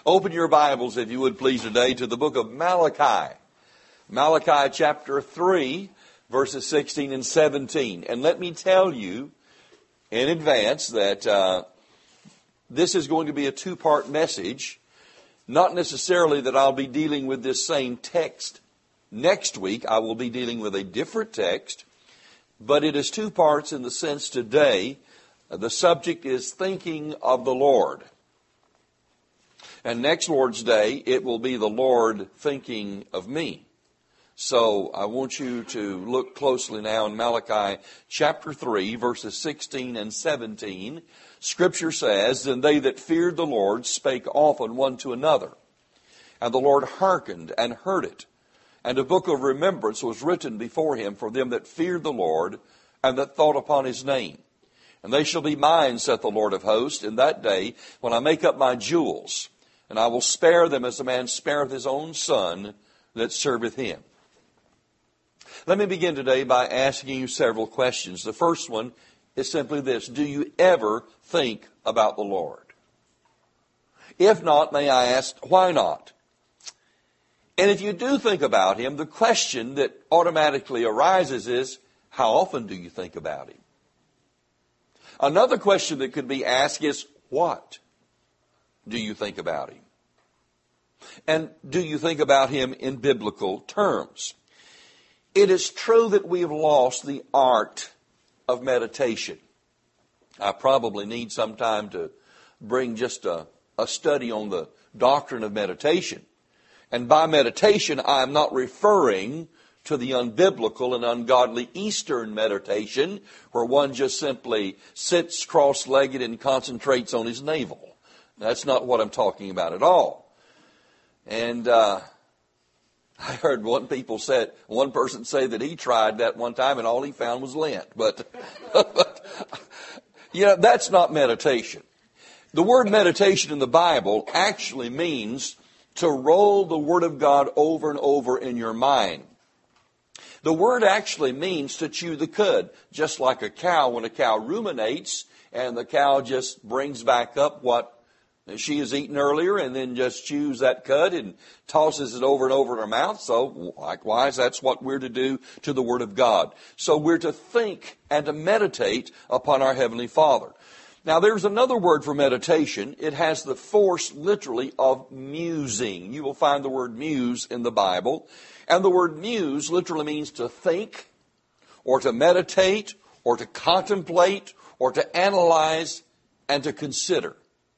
Open your Bibles, if you would please, today to the book of Malachi. Malachi chapter 3, verses 16 and 17. And let me tell you in advance that this is going to be a two-part message. Not necessarily that I'll be dealing with this same text next week. I will be dealing with a different text. But it is two parts in the sense today the subject is thinking of the Lord. And next Lord's Day, it will be the Lord thinking of me. So I want you to look closely now in Malachi chapter 3, verses 16 and 17. Scripture says, "And they that feared the Lord spake often one to another. And the Lord hearkened and heard it. And a book of remembrance was written before him for them that feared the Lord and that thought upon his name. And they shall be mine, saith the Lord of hosts, in that day when I make up my jewels. And I will spare them as a man spareth his own son that serveth him." Let me begin today by asking you several questions. The first one is simply this: do you ever think about the Lord? If not, may I ask, why not? And if you do think about him, the question that automatically arises is, how often do you think about him? Another question that could be asked is, what do you think about him? And do you think about him in biblical terms? It is true that we have lost the art of meditation. I probably need some time to bring just a study on the doctrine of meditation. And by meditation, I am not referring to the unbiblical and ungodly Eastern meditation, where one just simply sits cross-legged and concentrates on his navel. That's not what I'm talking about at all. And I heard one person say that he tried that one time and all he found was lint. But that's not meditation. The word meditation in the Bible actually means to roll the Word of God over and over in your mind. The word actually means to chew the cud, just like a cow. When a cow ruminates and the cow just brings back up what she has eaten earlier and then just chews that cud and tosses it over and over in her mouth. So likewise, that's what we're to do to the Word of God. So we're to think and to meditate upon our Heavenly Father. Now there's another word for meditation. It has the force literally of musing. You will find the word muse in the Bible. And the word muse literally means to think or to meditate or to contemplate or to analyze and to consider.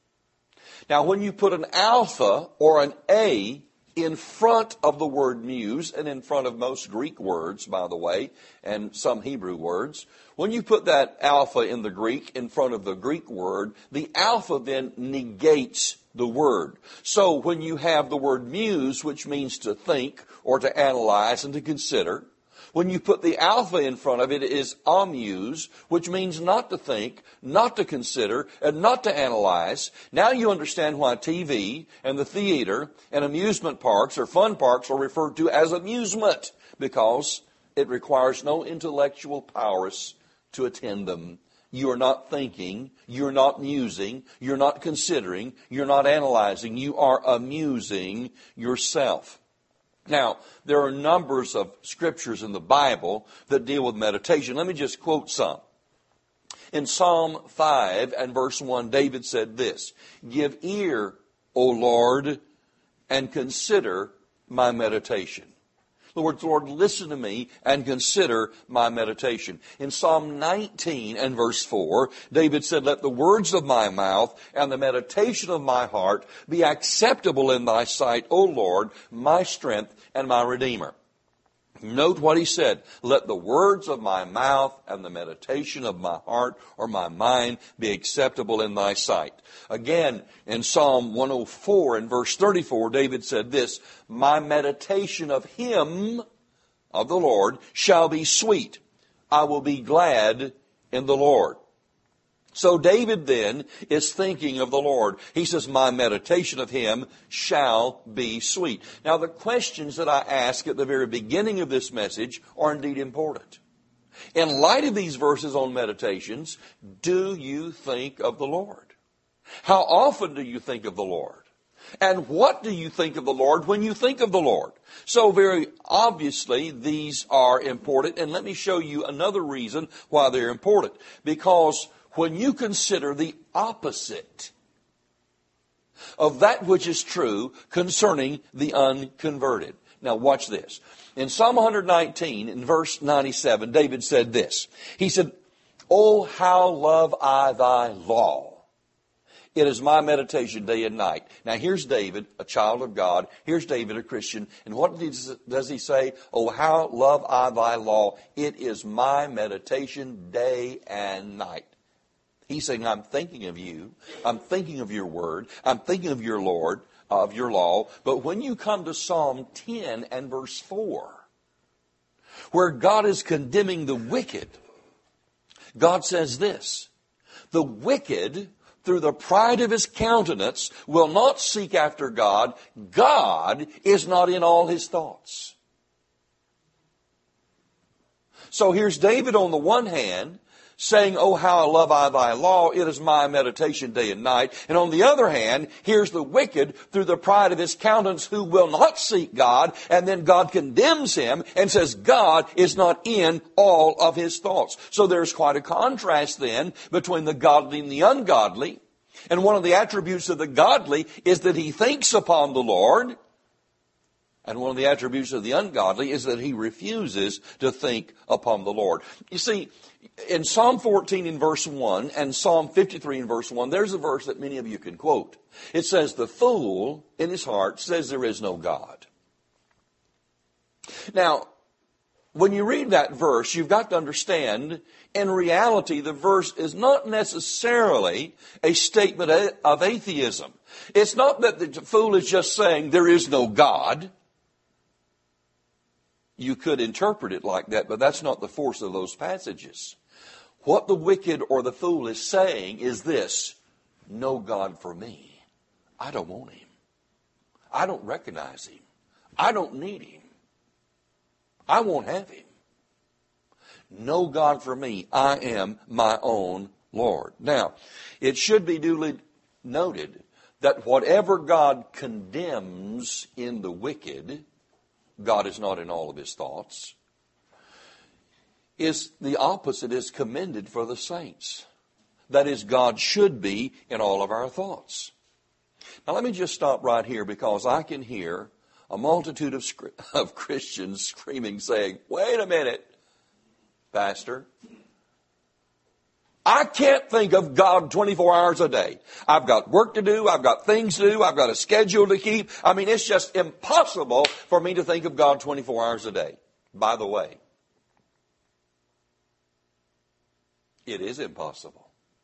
Now, when you put an alpha or an A in front of the word muse, and in front of most Greek words, by the way, and some Hebrew words, when you put that alpha in the Greek in front of the Greek word, the alpha then negates the word. So when you have the word muse, which means to think or to analyze and to consider, when you put the alpha in front of it, it is amuse, which means not to think, not to consider, and not to analyze. Now you understand why TV and the theater and amusement parks or fun parks are referred to as amusement, because it requires no intellectual prowess to attend them. You are not thinking, you're not musing, you're not considering, you're not analyzing, you are amusing yourself. Now, there are numbers of scriptures in the Bible that deal with meditation. Let me just quote some. In Psalm 5 and verse 1, David said this: "Give ear, O Lord, and consider my meditation." In other words, Lord, listen to me and consider my meditation. In Psalm 19 and verse 4, David said, "Let the words of my mouth and the meditation of my heart be acceptable in thy sight, O Lord, my strength and my Redeemer." Note what he said: "Let the words of my mouth and the meditation of my heart or my mind be acceptable in thy sight." Again, in Psalm 104 and verse 34, David said this: "My meditation of him," of the Lord, "shall be sweet. I will be glad in the Lord." So David then is thinking of the Lord. He says, "My meditation of him shall be sweet." Now the questions that I ask at the very beginning of this message are indeed important. In light of these verses on meditations, do you think of the Lord? How often do you think of the Lord? And what do you think of the Lord when you think of the Lord? So very obviously, these are important. And let me show you another reason why they're important. Because when you consider the opposite of that which is true concerning the unconverted. Now watch this. In Psalm 119, in verse 97, David said this. He said, "Oh, how love I thy law. It is my meditation day and night." Now here's David, a child of God. Here's David, a Christian. And what does he say? "Oh, how love I thy law. It is my meditation day and night." He's saying, I'm thinking of you. I'm thinking of your word. I'm thinking of your Lord, of your law. But when you come to Psalm 10 and verse 4, where God is condemning the wicked, God says this, "The wicked, through the pride of his countenance, will not seek after God. God is not in all his thoughts." So here's David on the one hand saying, "Oh, how love I thy law. It is my meditation day and night." And on the other hand, here's the wicked through the pride of his countenance who will not seek God. And then God condemns him and says God is not in all of his thoughts. So there's quite a contrast then between the godly and the ungodly. And one of the attributes of the godly is that he thinks upon the Lord. And one of the attributes of the ungodly is that he refuses to think upon the Lord. You see, in Psalm 14 in verse 1 and Psalm 53 in verse 1, there's a verse that many of you can quote. It says, "The fool in his heart says there is no God." Now, when you read that verse, you've got to understand, in reality, the verse is not necessarily a statement of atheism. It's not that the fool is just saying there is no God. You could interpret it like that, but that's not the force of those passages. What the wicked or the fool is saying is this: no God for me. I don't want him. I don't recognize him. I don't need him. I won't have him. No God for me. I am my own Lord. Now, it should be duly noted that whatever God condemns in the wicked, God is not in all of his thoughts, is the opposite is commended for the saints. That is, God should be in all of our thoughts. Now let me just stop right here, because I can hear a multitude of Christians screaming, saying, "Wait a minute, Pastor. I can't think of God 24 hours a day. I've got work to do. I've got things to do. I've got a schedule to keep. I mean, it's just impossible for me to think of God 24 hours a day." By the way, it is impossible.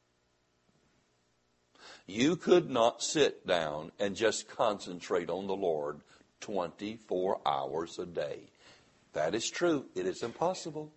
You could not sit down and just concentrate on the Lord 24 hours a day. That is true. It is impossible.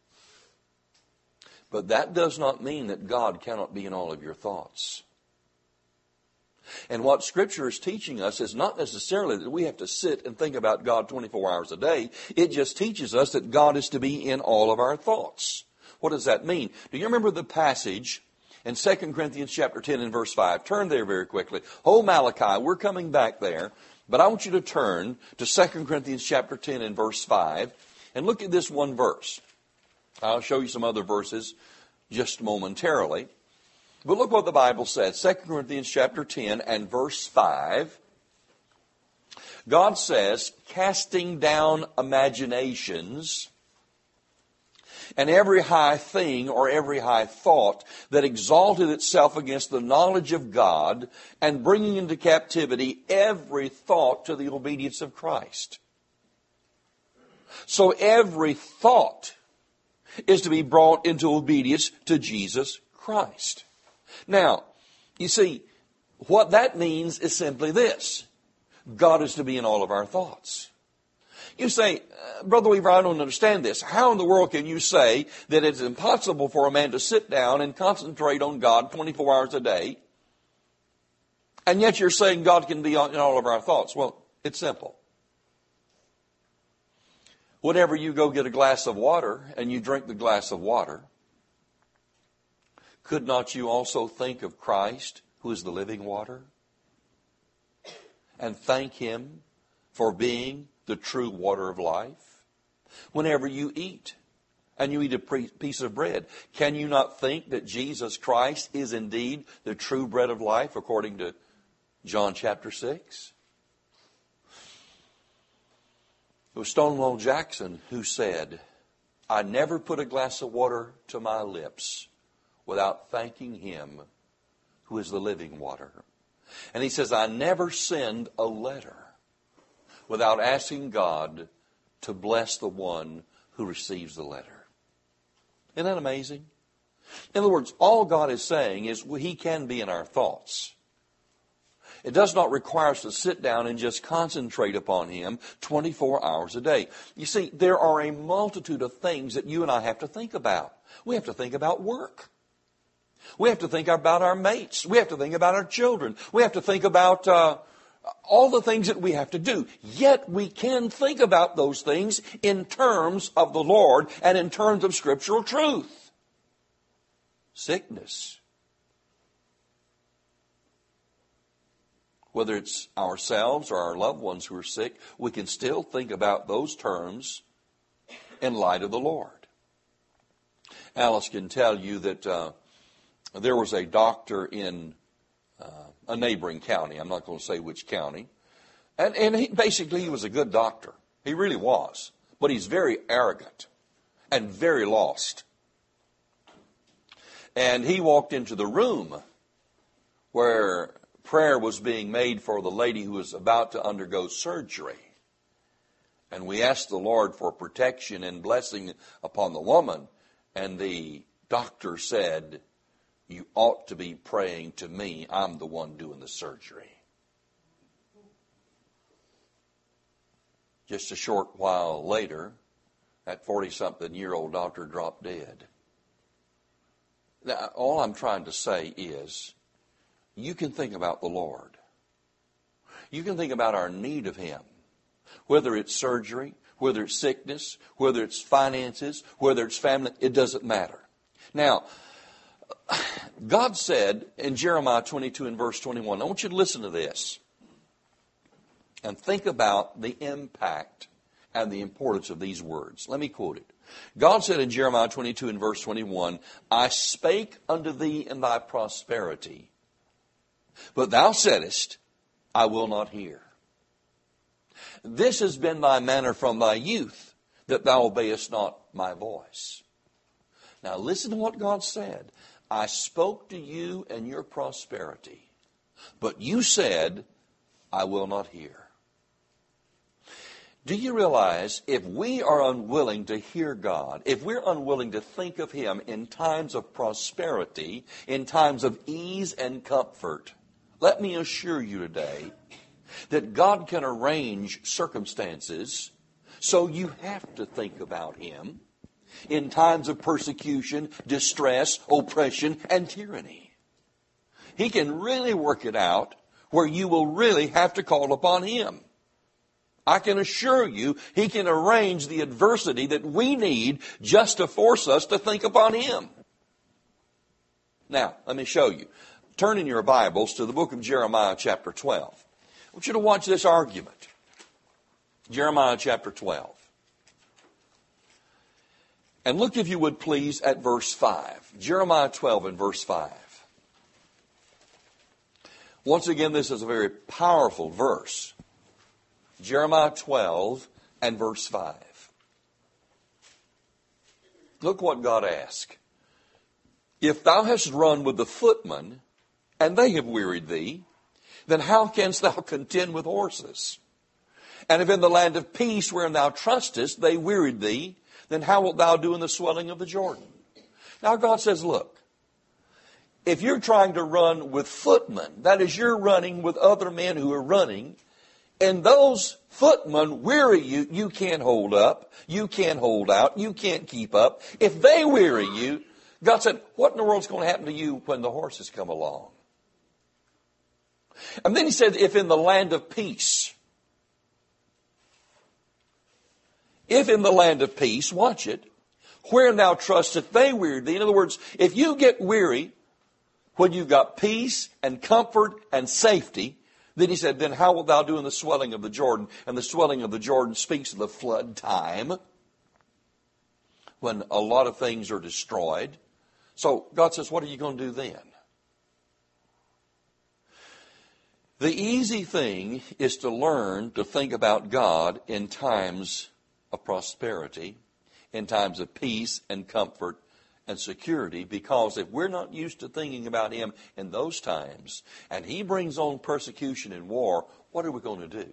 But that does not mean that God cannot be in all of your thoughts. And what Scripture is teaching us is not necessarily that we have to sit and think about God 24 hours a day. It just teaches us that God is to be in all of our thoughts. What does that mean? Do you remember the passage in 2 Corinthians chapter 10 and verse 5? Turn there very quickly. Oh, Malachi, we're coming back there. But I want you to turn to 2 Corinthians chapter 10 and verse 5 and look at this one verse. I'll show you some other verses just momentarily. But look what the Bible says. 2 Corinthians chapter 10 and verse 5. God says, "Casting down imaginations and every high thing or every high thought that exalted itself against the knowledge of God, and bringing into captivity every thought to the obedience of Christ." So every thought is to be brought into obedience to Jesus Christ. Now, you see, what that means is simply this: God is to be in all of our thoughts. You say, "Brother Weaver, I don't understand this. How in the world can you say that it's impossible for a man to sit down and concentrate on God 24 hours a day, and yet you're saying God can be in all of our thoughts?" Well, it's simple. Whenever you go get a glass of water and you drink the glass of water, could not you also think of Christ, who is the living water? and thank Him for being the true water of life? Whenever you eat and you eat a piece of bread, can you not think that Jesus Christ is indeed the true bread of life according to John chapter 6? It was Stonewall Jackson who said, I never put a glass of water to my lips without thanking Him who is the living water. And he says, I never send a letter without asking God to bless the one who receives the letter. Isn't that amazing? In other words, all God is saying is He can be in our thoughts. It does not require us to sit down and just concentrate upon Him 24 hours a day. You see, there are a multitude of things that you and I have to think about. We have to think about work. We have to think about our mates. We have to think about our children. We have to think about all the things that we have to do. Yet we can think about those things in terms of the Lord and in terms of scriptural truth. Sickness. Whether it's ourselves or our loved ones who are sick, we can still think about those terms in light of the Lord. Alice can tell you that there was a doctor in a neighboring county. I'm not going to say which county. And he was a good doctor. He really was. But he's very arrogant and very lost. And he walked into the room where prayer was being made for the lady who was about to undergo surgery. And we asked the Lord for protection and blessing upon the woman. And the doctor said, you ought to be praying to me. I'm the one doing the surgery. Just a short while later, that 40-something-year-old doctor dropped dead. Now, all I'm trying to say is, you can think about the Lord. You can think about our need of Him. Whether it's surgery, whether it's sickness, whether it's finances, whether it's family, it doesn't matter. Now, God said in Jeremiah 22 and verse 21, I want you to listen to this and think about the impact and the importance of these words. Let me quote it. God said in Jeremiah 22 and verse 21, I spake unto thee in thy prosperity, but thou saidest, I will not hear. This has been thy manner from thy youth, that thou obeyest not my voice. Now listen to what God said. I spoke to you in your prosperity, but you said, I will not hear. Do you realize if we are unwilling to hear God, if we're unwilling to think of Him in times of prosperity, in times of ease and comfort, let me assure you today that God can arrange circumstances so you have to think about Him in times of persecution, distress, oppression, and tyranny. He can really work it out where you will really have to call upon Him. I can assure you, He can arrange the adversity that we need just to force us to think upon Him. Now, let me show you. Turn in your Bibles to the book of Jeremiah chapter 12. I want you to watch this argument. Jeremiah chapter 12. And look, if you would please, at verse 5. Jeremiah 12 and verse 5. Once again, this is a very powerful verse. Jeremiah 12 and verse 5. Look what God asked. If thou hast run with the footmen, and they have wearied thee, then how canst thou contend with horses? And if in the land of peace wherein thou trustest they wearied thee, then how wilt thou do in the swelling of the Jordan? Now God says, look, if you're trying to run with footmen, that is, you're running with other men who are running, and those footmen weary you, you can't hold up, you can't hold out, you can't keep up. If they weary you, God said, what in the world's going to happen to you when the horses come along? And then He said, if in the land of peace, watch it, wherein thou trustest, they wearied thee. In other words, if you get weary when you've got peace and comfort and safety, Then he said, then how wilt thou do in the swelling of the Jordan? And the swelling of the Jordan speaks of the flood time, when a lot of things are destroyed. So God says, what are you going to do then? The easy thing is to learn to think about God in times of prosperity, in times of peace and comfort and security, because if we're not used to thinking about Him in those times, and He brings on persecution and war, what are we going to do?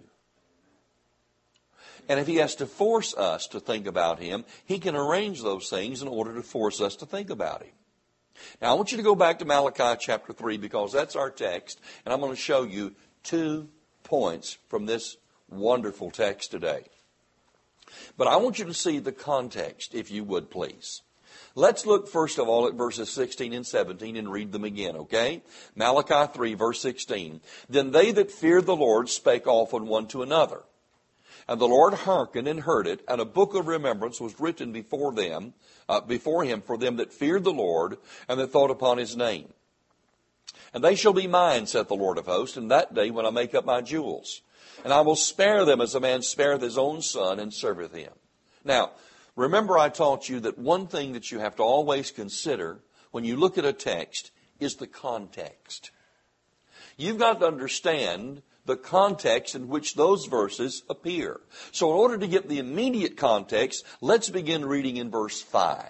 And if He has to force us to think about Him, He can arrange those things in order to force us to think about Him. Now, I want you to go back to Malachi chapter 3, because that's our text, and I'm going to show you 2 points from this wonderful text today. But I want you to see the context, if you would, please. Let's look first of all at verses 16 and 17 and read them again, okay? Malachi 3, verse 16. Then they that feared the Lord spake often one to another. And the Lord hearkened and heard it, and a book of remembrance was written before him for them that feared the Lord and that thought upon His name. And they shall be mine, saith the Lord of hosts, in that day when I make up my jewels. And I will spare them as a man spareth his own son and serveth him. Now, remember I taught you that one thing that you have to always consider when you look at a text is the context. You've got to understand the context in which those verses appear. So in order to get the immediate context, let's begin reading in verse 5.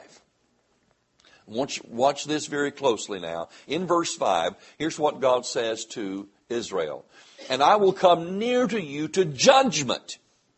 Watch this very closely now. In verse 5, here's what God says to Israel. And I will come near to you to judgment.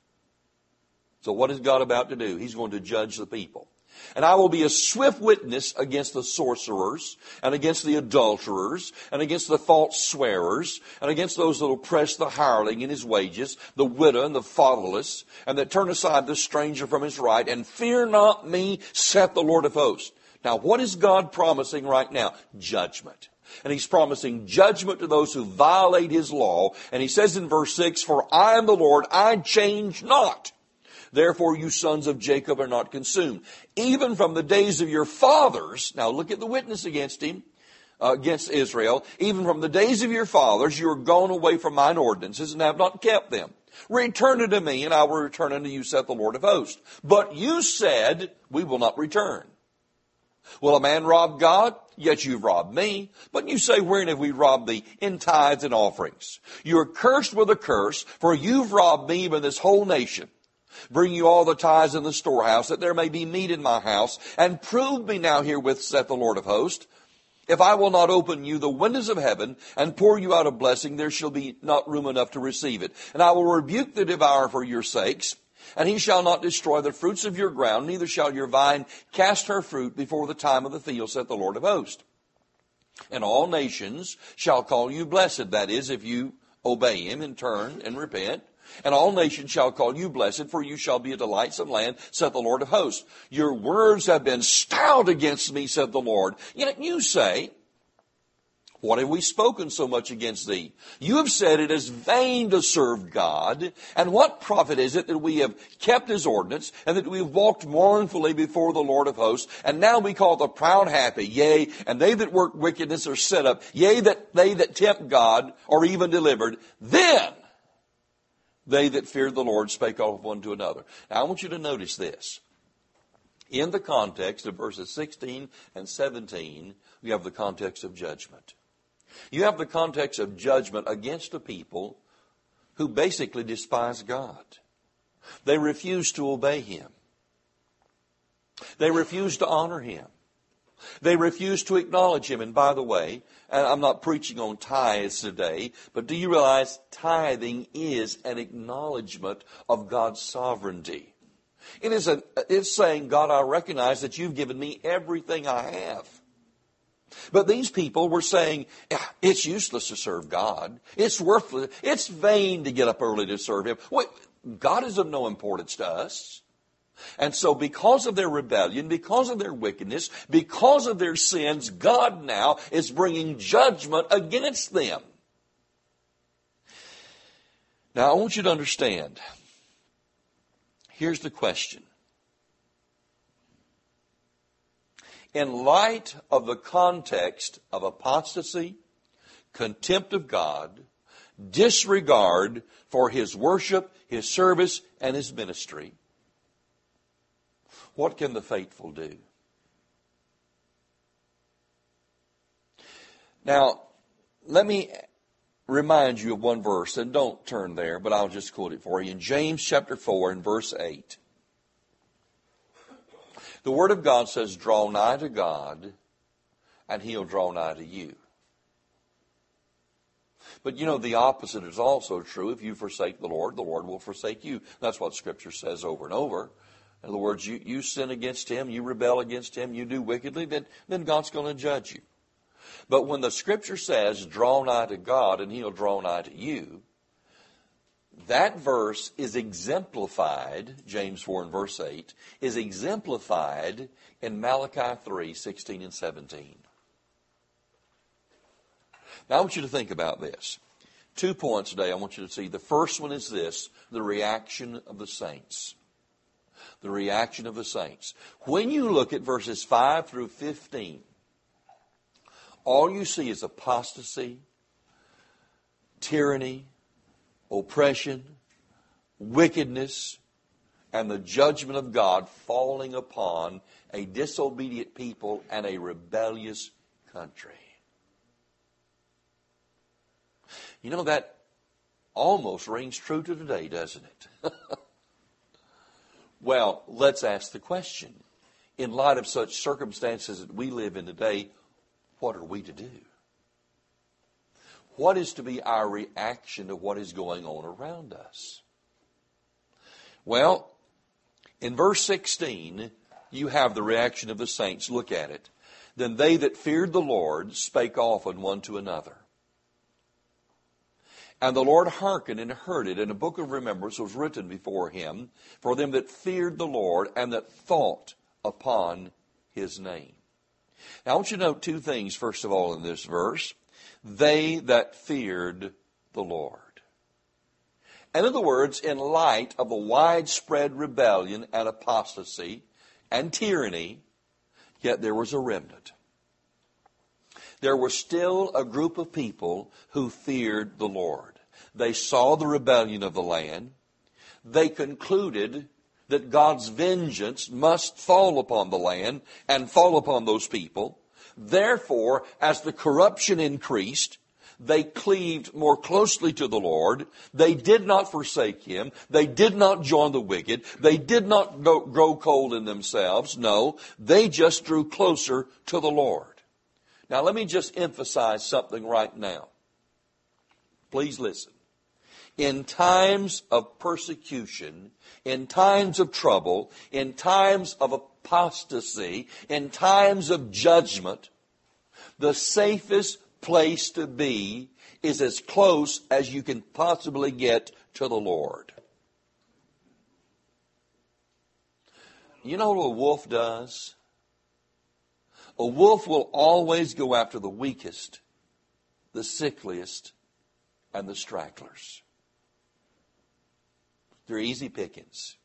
So what is God about to do? He's going to judge the people. And I will be a swift witness against the sorcerers, and against the adulterers, and against the false swearers, and against those that oppress the hireling in his wages, the widow and the fatherless, and that turn aside the stranger from his right, and fear not me, saith the Lord of hosts. Now, what is God promising right now? Judgment. And He's promising judgment to those who violate His law. And He says in verse 6, for I am the Lord, I change not. Therefore you sons of Jacob are not consumed. Even from the days of your fathers, now look at the witness against him, against Israel. Even from the days of your fathers you are gone away from mine ordinances and have not kept them. Return unto me, and I will return unto you, saith the Lord of hosts. But you said, we will not return. Will a man rob God? Yet you've robbed me. But you say, wherein have we robbed thee? In tithes and offerings. You are cursed with a curse, for you've robbed me, even this whole nation. Bring you all the tithes in the storehouse, that there may be meat in my house. And prove me now herewith, saith the Lord of hosts. If I will not open you the windows of heaven, and pour you out a blessing, there shall be not room enough to receive it. And I will rebuke the devourer for your sakes. And he shall not destroy the fruits of your ground, neither shall your vine cast her fruit before the time of the field, saith the Lord of hosts. And all nations shall call you blessed, that is, if you obey Him and turn and repent. And all nations shall call you blessed, for you shall be a delightsome land, saith the Lord of hosts. Your words have been stout against me, saith the Lord. Yet you say, what have we spoken so much against thee? You have said it is vain to serve God. And what profit is it that we have kept His ordinance, and that we have walked mournfully before the Lord of hosts? And now we call the proud happy, yea, and they that work wickedness are set up, yea, that they that tempt God are even delivered. Then they that feared the Lord spake off one to another. Now I want you to notice this. In the context of verses 16 and 17, we have the context of judgment. You have the context of judgment against a people who basically despise God. They refuse to obey Him. They refuse to honor Him. They refuse to acknowledge Him. And by the way, and I'm not preaching on tithes today, but do you realize tithing is an acknowledgement of God's sovereignty? It's saying, God, I recognize that you've given me everything I have. But these people were saying, it's useless to serve God. It's worthless. It's vain to get up early to serve Him. Wait, God is of no importance to us. And so because of their rebellion, because of their wickedness, because of their sins, God now is bringing judgment against them. Now I want you to understand. Here's the question. In light of the context of apostasy, contempt of God, disregard for his worship, his service, and his ministry, what can the faithful do? Now, let me remind you of one verse, and don't turn there, but I'll just quote it for you. In James chapter 4 and verse 8, the Word of God says, draw nigh to God, and He'll draw nigh to you. But you know, the opposite is also true. If you forsake the Lord will forsake you. That's what Scripture says over and over. In other words, you sin against Him, you rebel against Him, you do wickedly, then God's going to judge you. But when the Scripture says, draw nigh to God and He'll draw nigh to you, that verse is exemplified, James 4 and verse 8, is exemplified in Malachi 3, 16 and 17. Now I want you to think about this. 2 points today I want you to see. The first one is this, the reaction of the saints. The reaction of the saints. When you look at verses 5 through 15, all you see is apostasy, tyranny, oppression, wickedness, and the judgment of God falling upon a disobedient people and a rebellious country. You know, that almost rings true to today, doesn't it? Well, let's ask the question. In light of such circumstances that we live in today, what are we to do? What is to be our reaction to what is going on around us? Well, in verse 16, you have the reaction of the saints. Look at it. Then they that feared the Lord spake often one to another. And the Lord hearkened and heard it, and a book of remembrance was written before him for them that feared the Lord and that thought upon his name. Now, I want you to note 2 things, first of all, in this verse. They that feared the Lord. In other words, in light of the widespread rebellion and apostasy and tyranny, yet there was a remnant. There was still a group of people who feared the Lord. They saw the rebellion of the land. They concluded that God's vengeance must fall upon the land and fall upon those people. Therefore, as the corruption increased, they cleaved more closely to the Lord. They did not forsake Him. They did not join the wicked. They did not grow cold in themselves. No, they just drew closer to the Lord. Now, let me just emphasize something right now. Please listen. In times of persecution, in times of trouble, in times of apostasy, in times of judgment, the safest place to be is as close as you can possibly get to the Lord. You know what a wolf does? A wolf will always go after the weakest, the sickliest, and the stragglers. They're easy pickings.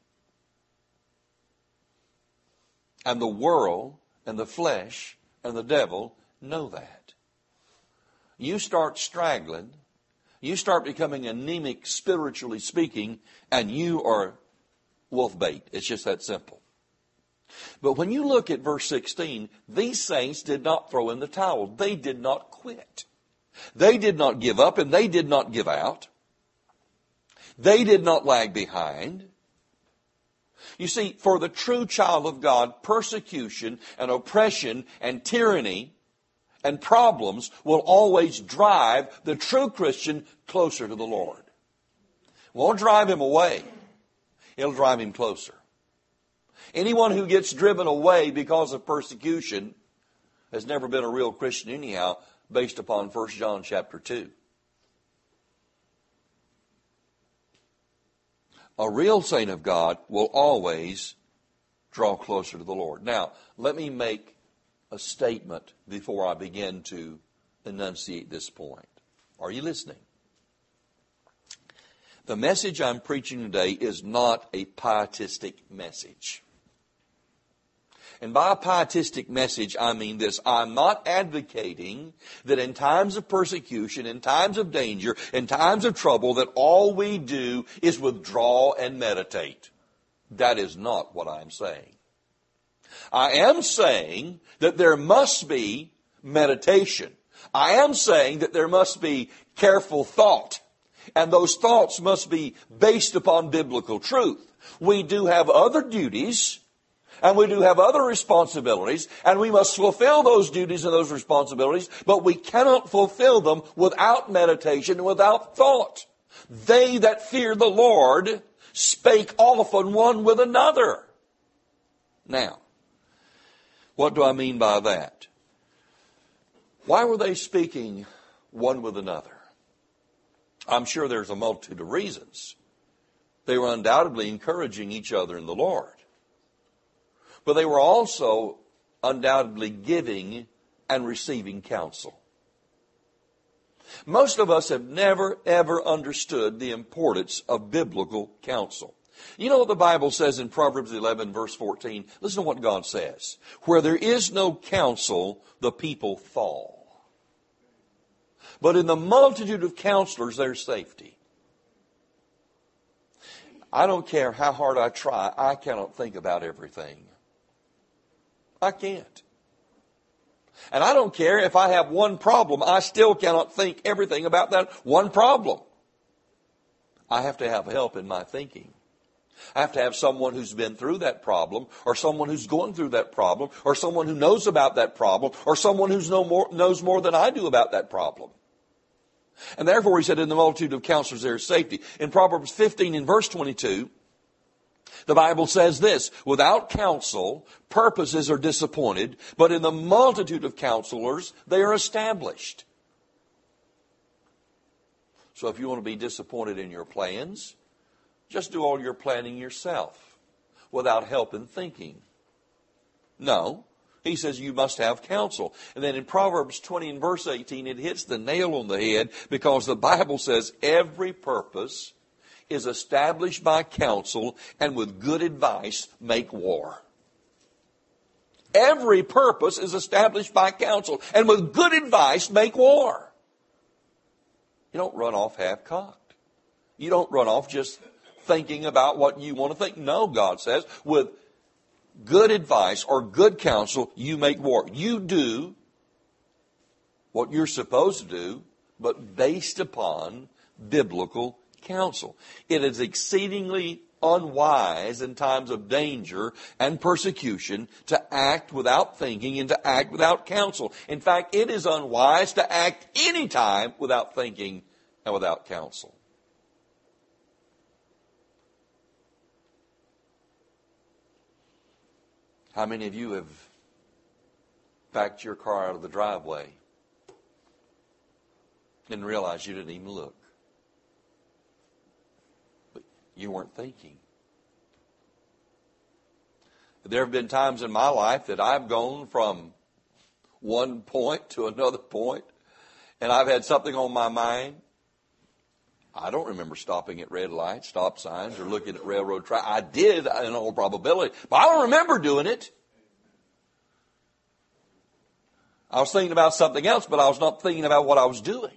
And the world and the flesh and the devil know that. You start straggling, you start becoming anemic spiritually speaking, and you are wolf bait. It's just that simple. But when you look at verse 16, these saints did not throw in the towel. They did not quit. They did not give up, and they did not give out. They did not lag behind. You see, for the true child of God, persecution and oppression and tyranny and problems will always drive the true Christian closer to the Lord. It won't drive him away. It'll drive him closer. Anyone who gets driven away because of persecution has never been a real Christian anyhow, based upon 1 John chapter 2. A real saint of God will always draw closer to the Lord. Now, let me make a statement before I begin to enunciate this point. Are you listening? The message I'm preaching today is not a pietistic message. And by a pietistic message, I mean this. I'm not advocating that in times of persecution, in times of danger, in times of trouble, that all we do is withdraw and meditate. That is not what I'm saying. I am saying that there must be meditation. I am saying that there must be careful thought. And those thoughts must be based upon biblical truth. We do have other duties, and we do have other responsibilities, and we must fulfill those duties and those responsibilities, but we cannot fulfill them without meditation and without thought. They that fear the Lord spake often one with another. Now, what do I mean by that? Why were they speaking one with another? I'm sure there's a multitude of reasons. They were undoubtedly encouraging each other in the Lord. But they were also undoubtedly giving and receiving counsel. Most of us have never, ever understood the importance of biblical counsel. You know what the Bible says in Proverbs 11, verse 14? Listen to what God says. Where there is no counsel, the people fall. But in the multitude of counselors, there's safety. I don't care how hard I try, I cannot think about everything. I can't. And I don't care if I have one problem, I still cannot think everything about that one problem. I have to have help in my thinking. I have to have someone who's been through that problem, or someone who's going through that problem, or someone who knows about that problem, or someone who knows more than I do about that problem. And therefore, he said, in the multitude of counselors there is safety. In Proverbs 15 in verse 22, the Bible says this, without counsel, purposes are disappointed, but in the multitude of counselors, they are established. So if you want to be disappointed in your plans, just do all your planning yourself without help in thinking. No. He says you must have counsel. And then in Proverbs 20 and verse 18, it hits the nail on the head because the Bible says every purpose is established by counsel, and with good advice make war. Every purpose is established by counsel, and with good advice make war. You don't run off half-cocked. You don't run off just thinking about what you want to think. No, God says, with good advice or good counsel, you make war. You do what you're supposed to do, but based upon biblical counsel. It is exceedingly unwise in times of danger and persecution to act without thinking and to act without counsel. In fact, it is unwise to act any time without thinking and without counsel. How many of you have backed your car out of the driveway and realized you didn't even look? But you weren't thinking. There have been times in my life that I've gone from one point to another point, and I've had something on my mind. I don't remember stopping at red lights, stop signs, or looking at railroad tracks. I did, in all probability, but I don't remember doing it. I was thinking about something else, but I was not thinking about what I was doing.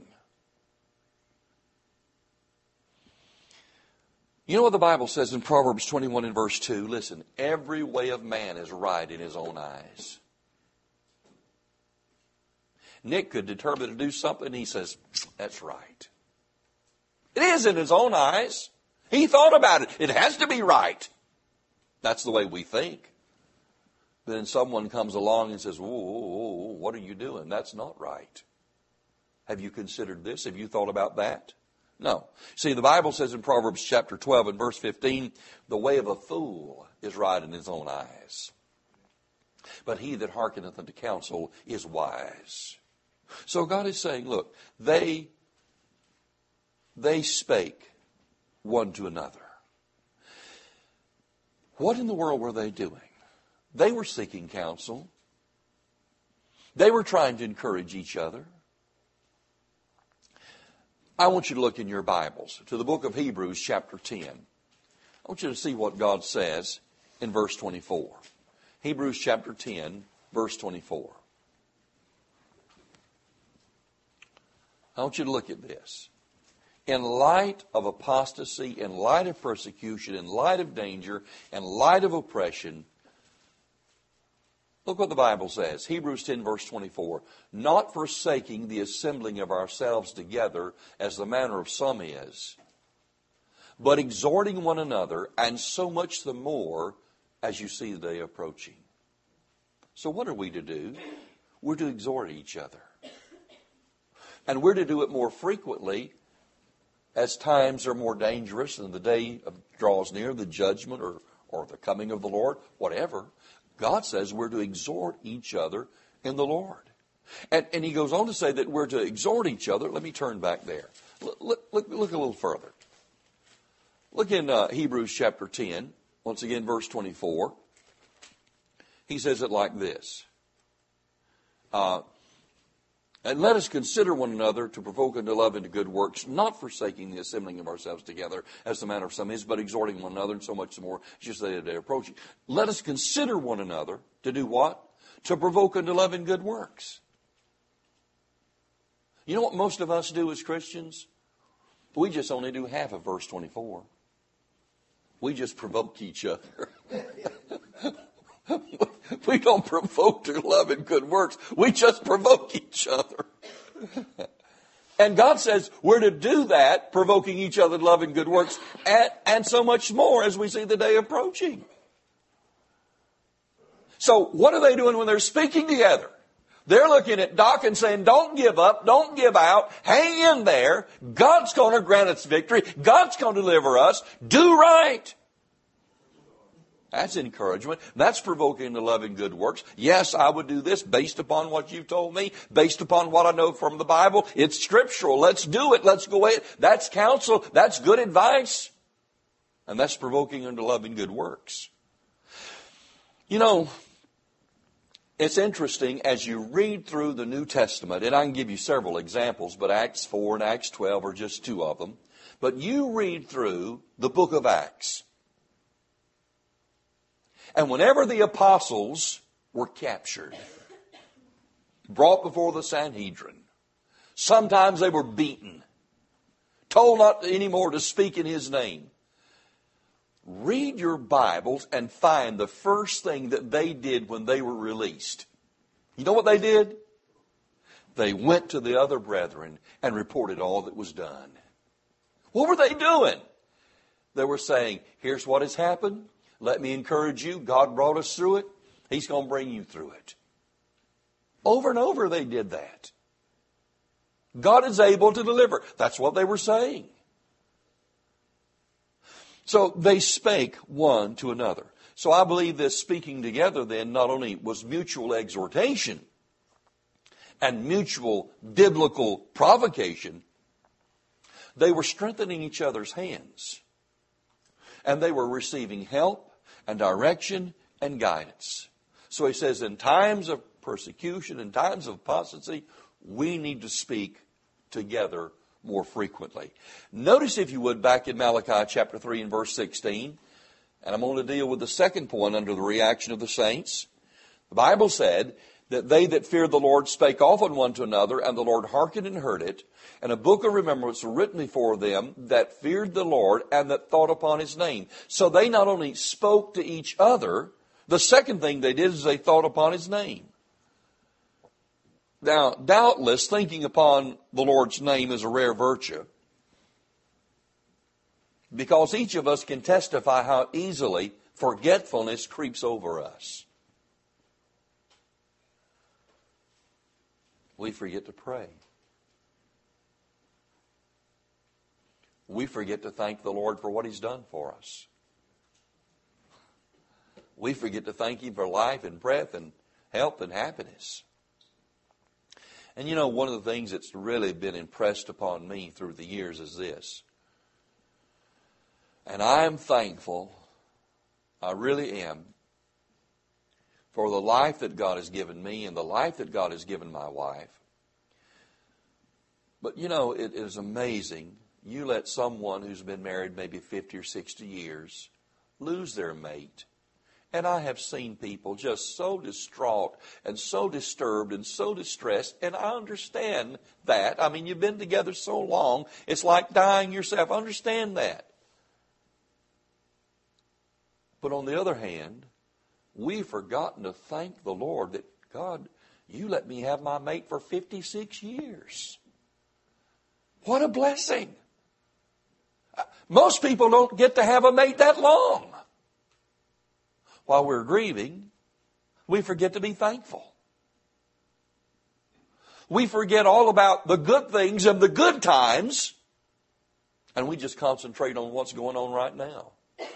You know what the Bible says in Proverbs 21 and verse 2? Listen, every way of man is right in his own eyes. Nick could determine to do something, and he says, that's right. It is in his own eyes. He thought about it. It has to be right. That's the way we think. Then someone comes along and says, whoa, what are you doing? That's not right. Have you considered this? Have you thought about that? No. See, the Bible says in Proverbs chapter 12 and verse 15, the way of a fool is right in his own eyes, but he that hearkeneth unto counsel is wise. So God is saying, look, they spake one to another. What in the world were they doing? They were seeking counsel. They were trying to encourage each other. I want you to look in your Bibles to the book of Hebrews chapter 10. I want you to see what God says in verse 24. Hebrews chapter 10, verse 24. I want you to look at this. In light of apostasy, in light of persecution, in light of danger, in light of oppression, look what the Bible says. Hebrews 10, verse 24. Not forsaking the assembling of ourselves together, as the manner of some is, but exhorting one another, and so much the more as you see the day approaching. So what are we to do? We're to exhort each other. And we're to do it more frequently as times are more dangerous and the day draws near, the judgment or the coming of the Lord, whatever. God says we're to exhort each other in the Lord. And he goes on to say that we're to exhort each other. Let me turn back there. Look a little further. Look in Hebrews chapter 10, once again, verse 24. He says it like this. And let us consider one another to provoke unto love and to good works, not forsaking the assembling of ourselves together, as the manner of some is, but exhorting one another, and so much more, just the day approaching. Let us consider one another to do what? To provoke unto love and good works. You know what most of us do as Christians? We just only do half of verse 24. We just provoke each other. We don't provoke to love and good works. We just provoke each other. And God says we're to do that, provoking each other to love and good works, and so much more as we see the day approaching. So what are they doing when they're speaking together? They're looking at Doc and saying, don't give up, don't give out, hang in there. God's going to grant us victory. God's going to deliver us. Do right. That's encouragement. That's provoking to love and good works. Yes, I would do this based upon what you've told me, based upon what I know from the Bible. It's scriptural. Let's do it. Let's go ahead. That's counsel. That's good advice. And that's provoking unto love and good works. You know, it's interesting as you read through the New Testament, and I can give you several examples, but Acts 4 and Acts 12 are just two of them. But you read through the book of Acts. And whenever the apostles were captured, brought before the Sanhedrin, sometimes they were beaten, told not anymore to speak in his name. Read your Bibles and find the first thing that they did when they were released. You know what they did? They went to the other brethren and reported all that was done. What were they doing? They were saying, here's what has happened. Let me encourage you. God brought us through it. He's going to bring you through it. Over and over they did that. God is able to deliver. That's what they were saying. So they spake one to another. So I believe this speaking together then not only was mutual exhortation and mutual biblical provocation, they were strengthening each other's hands. And they were receiving help and direction and guidance. So he says in times of persecution, in times of apostasy, we need to speak together more frequently. Notice, if you would, back in Malachi chapter 3 and verse 16, and I'm going to deal with the second point under the reaction of the saints. The Bible said that they that feared the Lord spake often one to another, and the Lord hearkened and heard it. And a book of remembrance was written before them that feared the Lord and that thought upon his name. So they not only spoke to each other, the second thing they did is they thought upon his name. Now, doubtless, thinking upon the Lord's name is a rare virtue, because each of us can testify how easily forgetfulness creeps over us. We forget to pray. We forget to thank the Lord for what he's done for us. We forget to thank him for life and breath and health and happiness. And you know, one of the things that's really been impressed upon me through the years is this. And I am thankful, I really am, for the life that God has given me and the life that God has given my wife. But you know, it is amazing. You let someone who's been married maybe 50 or 60 years lose their mate. And I have seen people just so distraught and so disturbed and so distressed. And I understand that. I mean, you've been together so long. It's like dying yourself. I understand that. But on the other hand, we've forgotten to thank the Lord that, God, you let me have my mate for 56 years. What a blessing. Most people don't get to have a mate that long. While we're grieving, we forget to be thankful. We forget all about the good things and the good times, and we just concentrate on what's going on right now.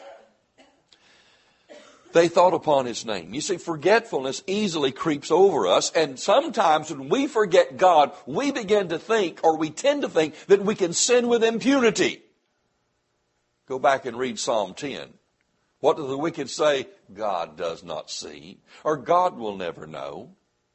They thought upon his name. You see, forgetfulness easily creeps over us, and sometimes when we forget God, we begin to think, or we tend to think, that we can sin with impunity. Go back and read Psalm 10. What do the wicked say? God does not see, or God will never know.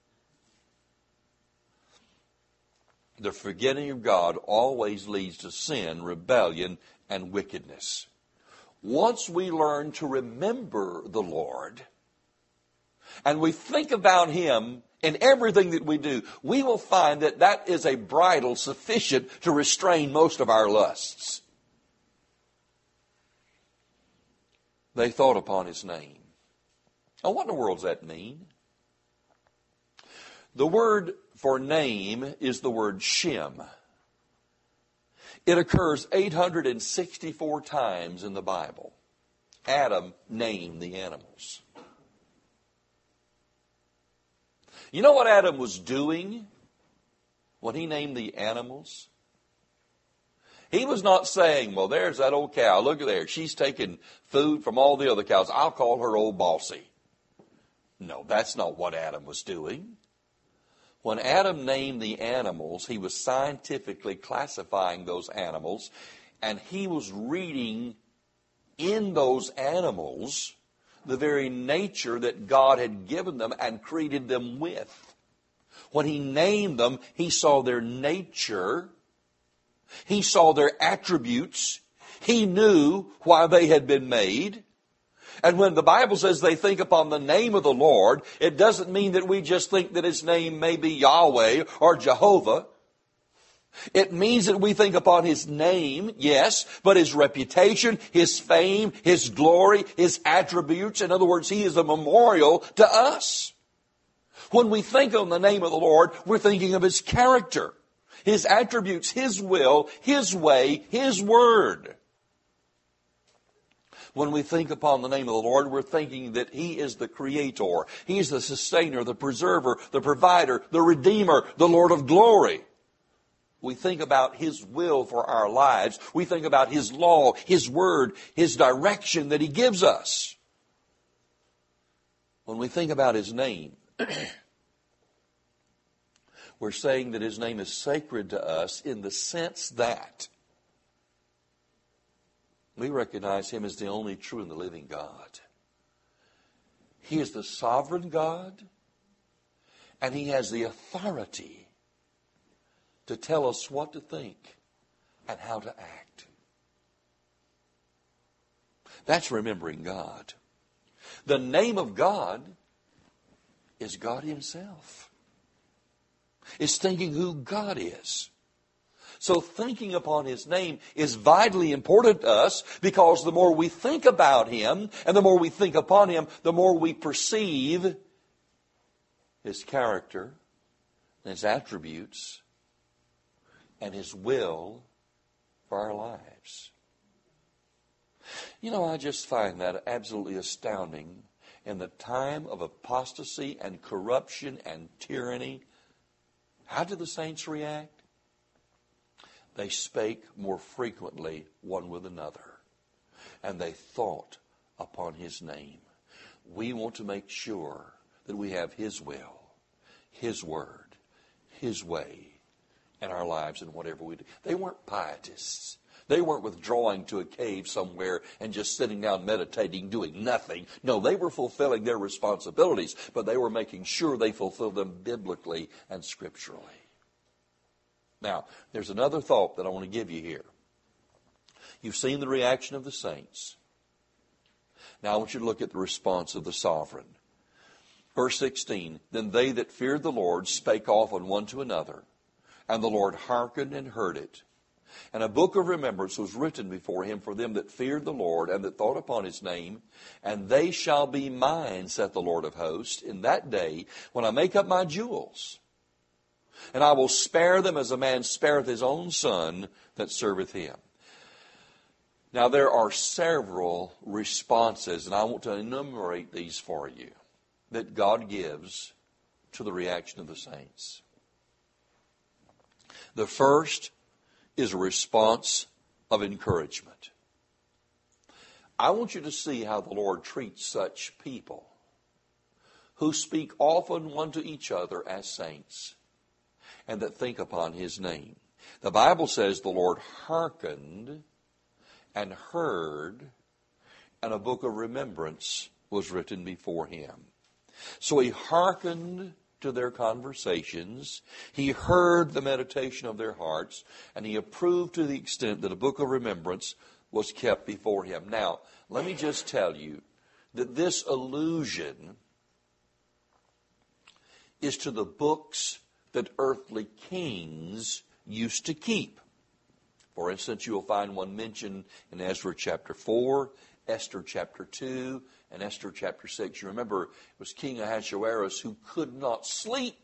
The forgetting of God always leads to sin, rebellion, and wickedness. Once we learn to remember the Lord, and we think about Him in everything that we do, we will find that that is a bridle sufficient to restrain most of our lusts. They thought upon his name. Now, what in the world does that mean? The word for name is the word Shem. It occurs 864 times in the Bible. Adam named the animals. You know what Adam was doing when he named the animals? He was not saying, well, there's that old cow. Look at there. She's taking food from all the other cows. I'll call her Old Bossy. No, that's not what Adam was doing. When Adam named the animals, he was scientifically classifying those animals, and he was reading in those animals the very nature that God had given them and created them with. When he named them, he saw their nature. He saw their attributes. He knew why they had been made. And when the Bible says they think upon the name of the Lord, it doesn't mean that we just think that His name may be Yahweh or Jehovah. It means that we think upon His name, yes, but His reputation, His fame, His glory, His attributes. In other words, He is a memorial to us. When we think on the name of the Lord, we're thinking of His character, His attributes, His will, His way, His word. When we think upon the name of the Lord, we're thinking that He is the Creator. He is the Sustainer, the Preserver, the Provider, the Redeemer, the Lord of glory. We think about His will for our lives. We think about His law, His word, His direction that He gives us. When we think about His name, we're saying that His name is sacred to us in the sense that we recognize Him as the only true and the living God. He is the sovereign God, and He has the authority to tell us what to think and how to act. That's remembering God. The name of God is God Himself. It's thinking who God is. So thinking upon His name is vitally important to us, because the more we think about Him and the more we think upon Him, the more we perceive His character and His attributes and His will for our lives. You know, I just find that absolutely astounding. In the time of apostasy and corruption and tyranny, how did the saints react? They spake more frequently one with another, and they thought upon His name. We want to make sure that we have His will, His word, His way in our lives and whatever we do. They weren't pietists. They weren't withdrawing to a cave somewhere and just sitting down meditating, doing nothing. No, they were fulfilling their responsibilities, but they were making sure they fulfilled them biblically and scripturally. Now, there's another thought that I want to give you here. You've seen the reaction of the saints. Now I want you to look at the response of the sovereign. Verse 16, then they that feared the Lord spake often one to another, and the Lord hearkened and heard it. And a book of remembrance was written before him for them that feared the Lord and that thought upon his name. And they shall be mine, saith the Lord of hosts, in that day when I make up my jewels. And I will spare them as a man spareth his own son that serveth him. Now there are several responses, and I want to enumerate these for you, that God gives to the reaction of the saints. The first is a response of encouragement. I want you to see how the Lord treats such people who speak often one to each other as saints and that think upon his name. The Bible says the Lord hearkened and heard, and a book of remembrance was written before him. So he hearkened to their conversations. He heard the meditation of their hearts, and he approved to the extent that a book of remembrance was kept before him. Now, let me just tell you that this allusion is to the books that earthly kings used to keep. For instance, you will find one mentioned in Ezra chapter 4, Esther chapter 2, and Esther chapter 6. You remember, it was King Ahasuerus who could not sleep.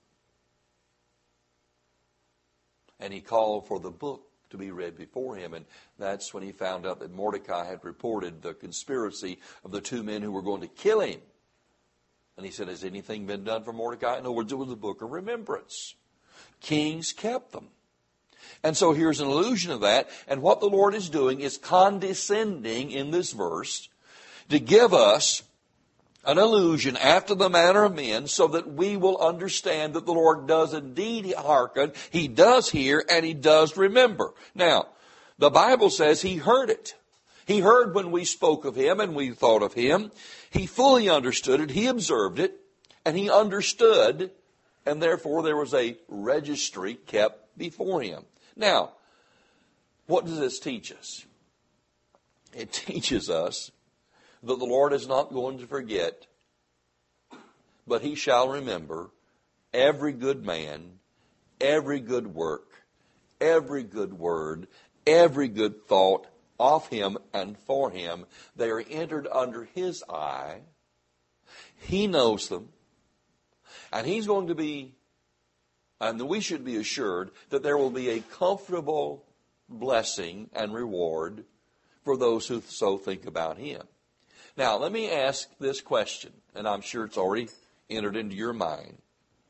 And he called for the book to be read before him. And that's when he found out that Mordecai had reported the conspiracy of the two men who were going to kill him. And he said, has anything been done for Mordecai? In other words, it was a book of remembrance. Kings kept them. And so here's an allusion of that. And what the Lord is doing is condescending in this verse to give us an allusion after the manner of men so that we will understand that the Lord does indeed hearken, he does hear, and he does remember. Now, the Bible says he heard it. He heard when we spoke of him and we thought of him. He fully understood it. He observed it. And he understood. And therefore there was a registry kept before him. Now, what does this teach us? It teaches us that the Lord is not going to forget, but he shall remember every good man, every good work, every good word, every good thought of him and for him. They are entered under his eye. He knows them. And he's going to be, and we should be assured that there will be a comfortable blessing and reward for those who so think about him. Now, let me ask this question, and I'm sure it's already entered into your mind.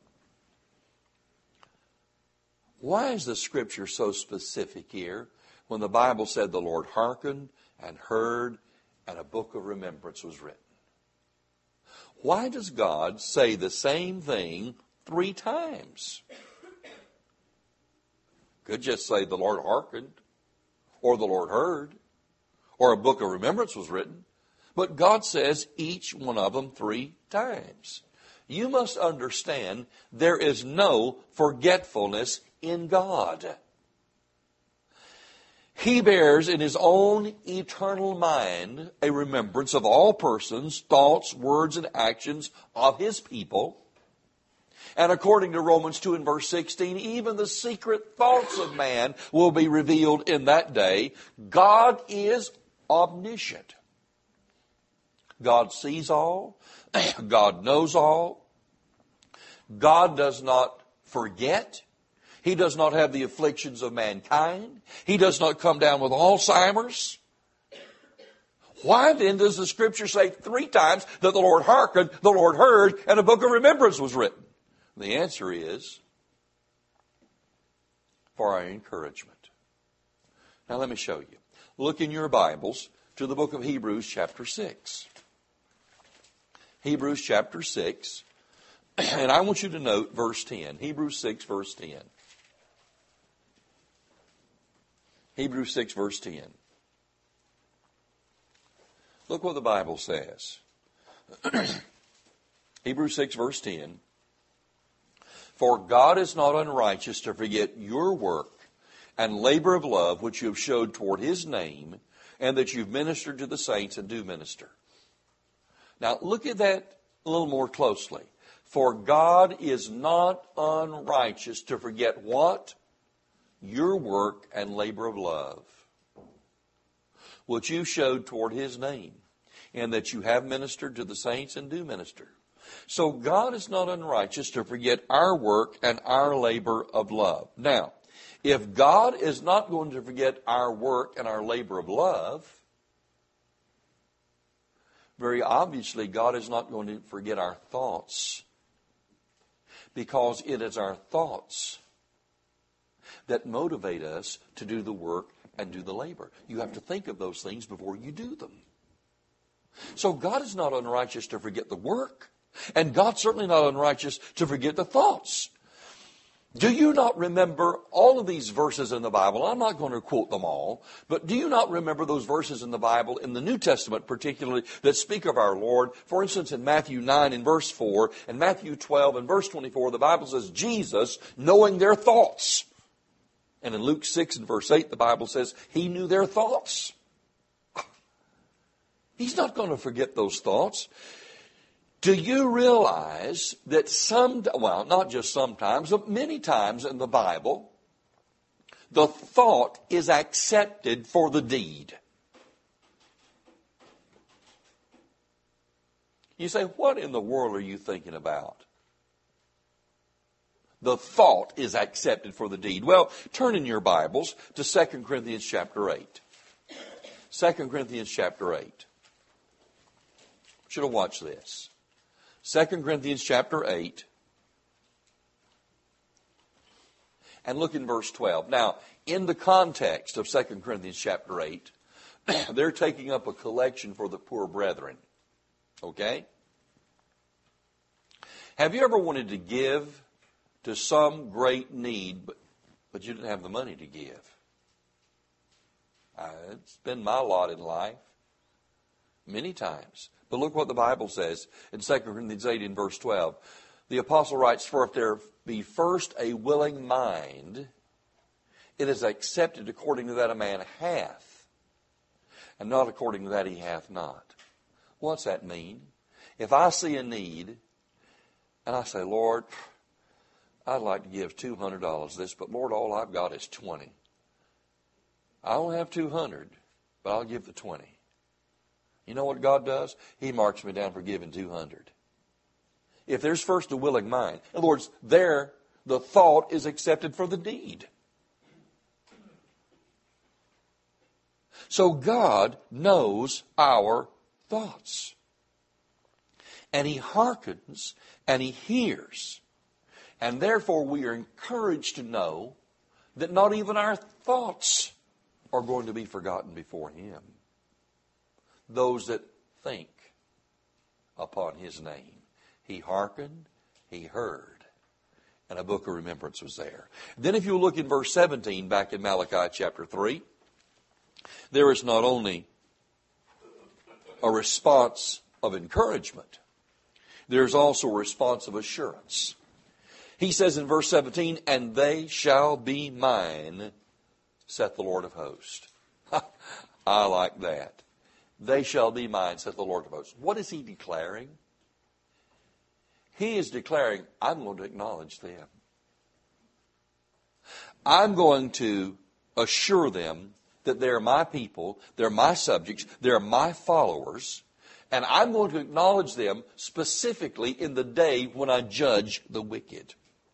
Why is the Scripture so specific here when the Bible said the Lord hearkened and heard and a book of remembrance was written? Why does God say the same thing 3 times? Could just say the Lord hearkened, or the Lord heard, or a book of remembrance was written. But God says each one of them 3 times. You must understand there is no forgetfulness in God. He bears in his own eternal mind a remembrance of all persons, thoughts, words, and actions of his people. And according to Romans 2 and verse 16, even the secret thoughts of man will be revealed in that day. God is omniscient. God sees all. God knows all. God does not forget. He does not have the afflictions of mankind. He does not come down with Alzheimer's. Why then does the Scripture say 3 times that the Lord hearkened, the Lord heard, and a book of remembrance was written? The answer is for our encouragement. Now let me show you. Look in your Bibles to the book of Hebrews chapter 6. Hebrews chapter 6. And I want you to note verse 10. Hebrews 6 verse 10. Hebrews 6 verse 10. Look what the Bible says. Hebrews 6 verse 10. For God is not unrighteous to forget your work and labor of love which you have showed toward his name, and that you've ministered to the saints and do minister. Now look at that a little more closely. For God is not unrighteous to forget what? Your work and labor of love, which you showed toward His name, and that you have ministered to the saints and do minister. So God is not unrighteous to forget our work and our labor of love. Now, if God is not going to forget our work and our labor of love, very obviously God is not going to forget our thoughts, because it is our thoughts that motivate us to do the work and do the labor. You have to think of those things before you do them. So God is not unrighteous to forget the work, and God's certainly not unrighteous to forget the thoughts. Do you not remember all of these verses in the Bible? I'm not going to quote them all, but do you not remember those verses in the Bible, in the New Testament particularly, that speak of our Lord? For instance, in Matthew 9 and verse 4, and Matthew 12 and verse 24, the Bible says, Jesus, knowing their thoughts. And in Luke 6 and verse 8, the Bible says, He knew their thoughts. He's not going to forget those thoughts. Do you realize that not just sometimes, but many times in the Bible, the thought is accepted for the deed? You say, what in the world are you thinking about? The thought is accepted for the deed. Well, turn in your Bibles to 2 Corinthians chapter 8. 2 Corinthians chapter 8. Should have watched this. 2 Corinthians chapter 8. And look in verse 12. Now, in the context of 2 Corinthians chapter 8, they're taking up a collection for the poor brethren. Okay? Have you ever wanted to give to some great need, but you didn't have the money to give? It's been my lot in life many times. But look what the Bible says in 2 Corinthians 8 in verse 12. The apostle writes, For if there be first a willing mind, it is accepted according to that a man hath, and not according to that he hath not. What's that mean? If I see a need, and I say, Lord, I'd like to give $200 this, but Lord, all I've got is 20. I don't have 200, but I'll give the 20. You know what God does? He marks me down for giving 200. If there's first a willing mind. In other words, there, the thought is accepted for the deed. So God knows our thoughts. And He hearkens and He hears. And therefore we are encouraged to know that not even our thoughts are going to be forgotten before Him. Those that think upon His name. He hearkened, He heard, and a book of remembrance was there. Then if you look in verse 17 back in Malachi chapter 3, there is not only a response of encouragement, there's also a response of assurance. He says in verse 17, And they shall be mine, saith the Lord of hosts. I like that. They shall be mine, saith the Lord of hosts. What is He declaring? He is declaring, I'm going to acknowledge them. I'm going to assure them that they're my people, they're my subjects, they're my followers, and I'm going to acknowledge them specifically in the day when I judge the wicked.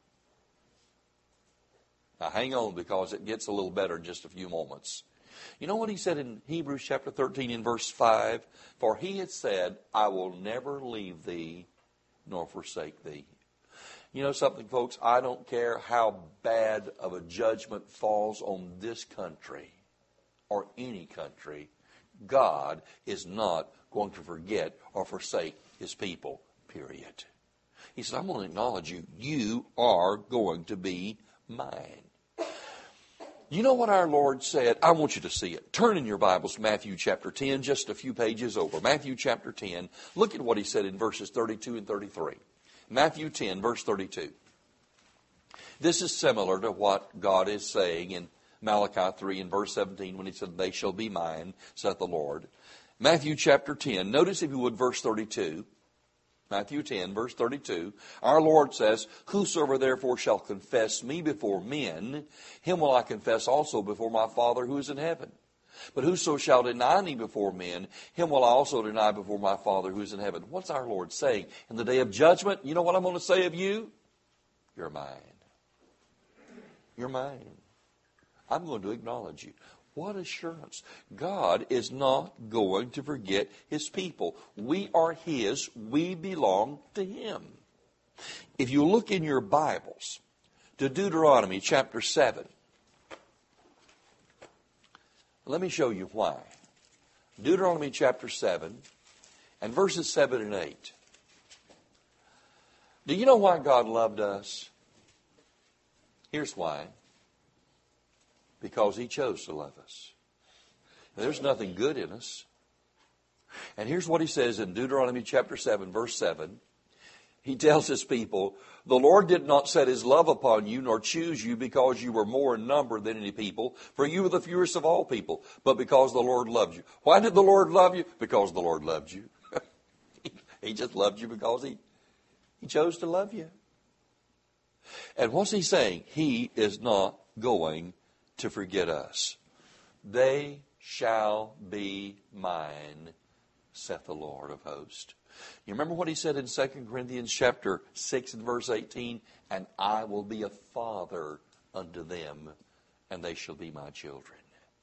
Now hang on, because it gets a little better in just a few moments. You know what He said in Hebrews chapter 13 in verse 5? For He had said, I will never leave thee nor forsake thee. You know something, folks? I don't care how bad of a judgment falls on this country or any country. God is not going to forget or forsake His people, period. He said, I'm going to acknowledge you. You are going to be mine. You know what our Lord said? I want you to see it. Turn in your Bibles to Matthew chapter 10, just a few pages over. Matthew chapter 10. Look at what He said in verses 32 and 33. Matthew 10, verse 32. This is similar to what God is saying in Malachi 3 and verse 17 when He said, They shall be mine, saith the Lord. Matthew chapter 10. Notice, if you would, verse 32. Matthew 10, verse 32. Our Lord says, whosoever therefore shall confess me before men, him will I confess also before my Father who is in heaven. But whoso shall deny me before men, him will I also deny before my Father who is in heaven. What's our Lord saying? In the day of judgment, you know what I'm going to say of you? You're mine. You're mine. I'm going to acknowledge you. What assurance. God is not going to forget His people. We are His. We belong to Him. If you look in your Bibles to Deuteronomy chapter 7, let me show you why. Deuteronomy chapter 7 and verses 7 and 8. Do you know why God loved us? Here's why. Because He chose to love us. There's nothing good in us. And here's what He says in Deuteronomy chapter 7, verse 7. He tells His people, the Lord did not set His love upon you, nor choose you because you were more in number than any people, for you were the fewest of all people, but because the Lord loved you. Why did the Lord love you? Because the Lord loved you. He just loved you because He chose to love you. And what's He saying? He is not going to forget us. They shall be mine, saith the Lord of hosts. You remember what He said in 2 Corinthians chapter 6 and verse 18? And I will be a father unto them, and they shall be my children.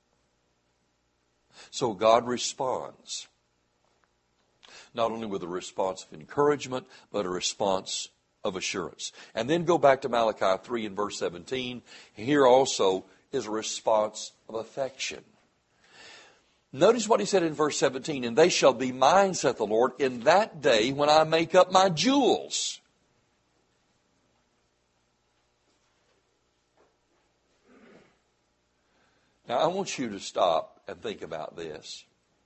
So God responds, not only with a response of encouragement, but a response of assurance. And then go back to Malachi 3 and verse 17. Here also is a response of affection. Notice what He said in verse 17, and they shall be mine, saith the Lord, in that day when I make up my jewels. Now I want you to stop and think about this.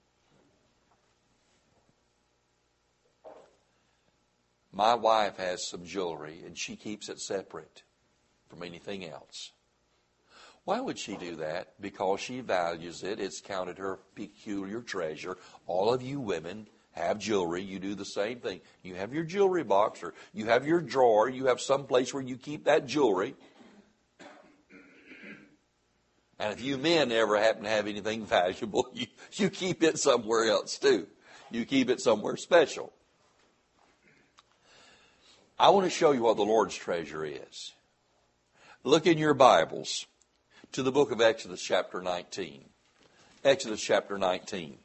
My wife has some jewelry, and she keeps it separate from anything else. Why would she do that? Because she values it. It's counted her peculiar treasure. All of you women have jewelry. You do the same thing. You have your jewelry box, or you have your drawer. You have some place where you keep that jewelry. And if you men ever happen to have anything valuable, you keep it somewhere else too. You keep it somewhere special. I want to show you what the Lord's treasure is. Look in your Bibles to the book of Exodus chapter 19. Exodus chapter 19.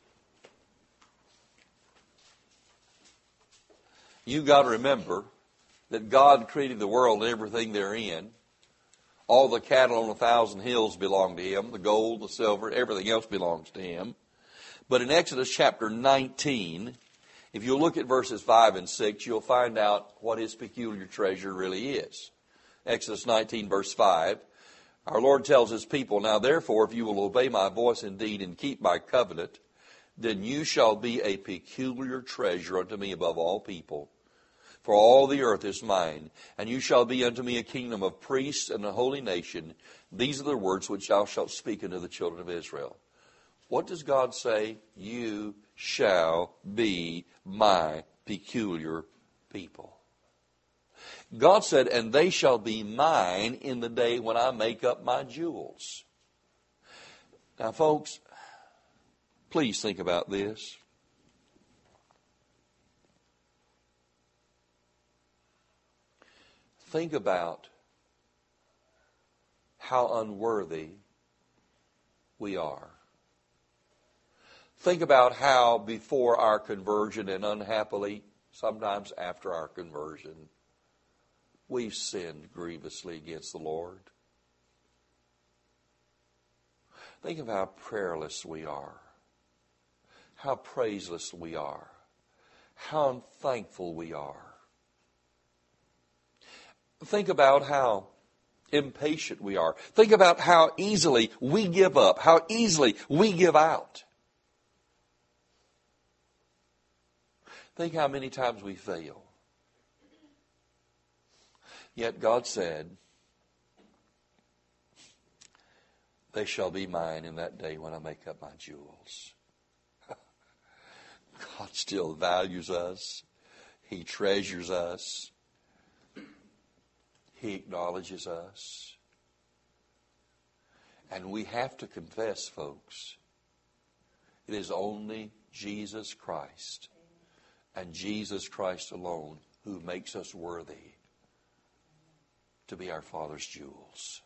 You've got to remember that God created the world and everything therein. All the cattle on 1,000 hills belong to Him. The gold, the silver, everything else belongs to Him. But in Exodus chapter 19, if you look at verses 5 and 6, you'll find out what His peculiar treasure really is. Exodus 19, verse 5. Our Lord tells His people, now therefore, if you will obey my voice indeed and keep my covenant, then you shall be a peculiar treasure unto me above all people. For all the earth is mine, and you shall be unto me a kingdom of priests and a holy nation. These are the words which thou shalt speak unto the children of Israel. What does God say? You shall be my peculiar people. God said, and they shall be mine in the day when I make up my jewels. Now, folks, please think about this. Think about how unworthy we are. Think about how before our conversion and unhappily, sometimes after our conversion, we've sinned grievously against the Lord. Think of how prayerless we are, how praiseless we are, how unthankful we are. Think about how impatient we are. Think about how easily we give up, how easily we give out. Think how many times we fail. Yet God said, they shall be mine in that day when I make up my jewels. still values us. He treasures us. He acknowledges us. And we have to confess, folks, it is only Jesus Christ and Jesus Christ alone who makes us worthy to be our Father's jewels.